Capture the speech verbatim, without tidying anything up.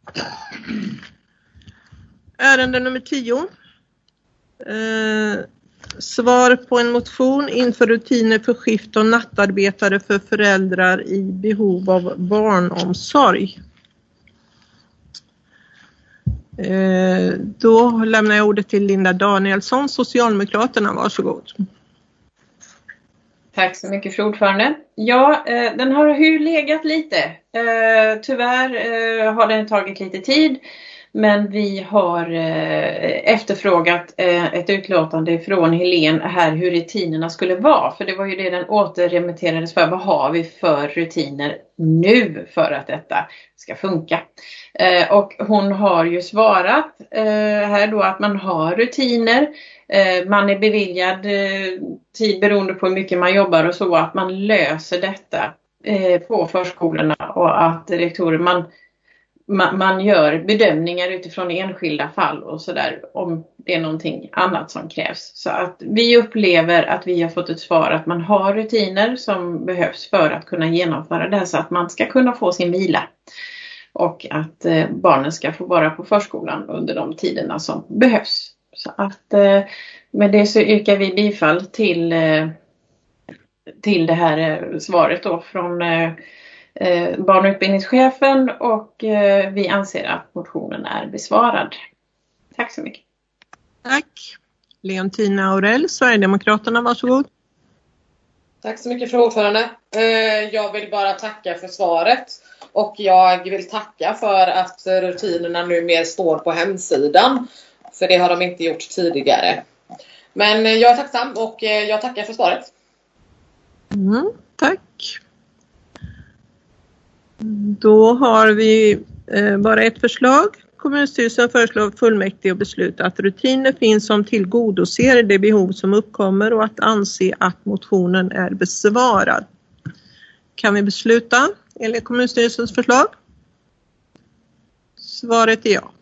Ärende nummer tio. Eh, svar på en motion inför rutiner för skift- och nattarbetare för föräldrar i behov av barnomsorg. Eh, då lämnar jag ordet till Linda Danielsson, Socialdemokraterna. Varsågod. Tack så mycket, fru ordförande. Ja, eh, den har ju legat lite. Eh, tyvärr eh, har den tagit lite tid. Men vi har eh, efterfrågat eh, ett utlåtande från Helen här hur rutinerna skulle vara. För det var ju det den återremitterades för. Vad har vi för rutiner nu för att detta ska funka? Eh, och hon har ju svarat eh, här då att man har rutiner. Eh, man är beviljad eh, tid beroende på hur mycket man jobbar och så. Att man löser detta eh, på förskolorna och att rektorer man... Man gör bedömningar utifrån enskilda fall och sådär om det är någonting annat som krävs. Så att vi upplever att vi har fått ett svar att man har rutiner som behövs för att kunna genomföra det här så att man ska kunna få sin vila. Och att eh, barnen ska få vara på förskolan under de tiderna som behövs. Så att eh, med det så yrkar vi bifall till, eh, till det här eh, svaret då från... Eh, barn- och utbildningschefen och eh, vi anser att motionen är besvarad. Tack så mycket. Tack. Leontina Aurell, Sverigedemokraterna, varsågod. Tack så mycket, fru ordförande. Eh, jag vill bara tacka för svaret och jag vill tacka för att rutinerna nu mer står på hemsidan. För det har de inte gjort tidigare. Men jag är tacksam och jag tackar för svaret. Mm, tack. Då har vi eh, bara ett förslag. Kommunstyrelsen föreslår fullmäktige och besluta att rutiner finns som tillgodoser det behov som uppkommer och att anse att motionen är besvarad. Kan vi besluta enligt kommunstyrelsens förslag? Svaret är ja.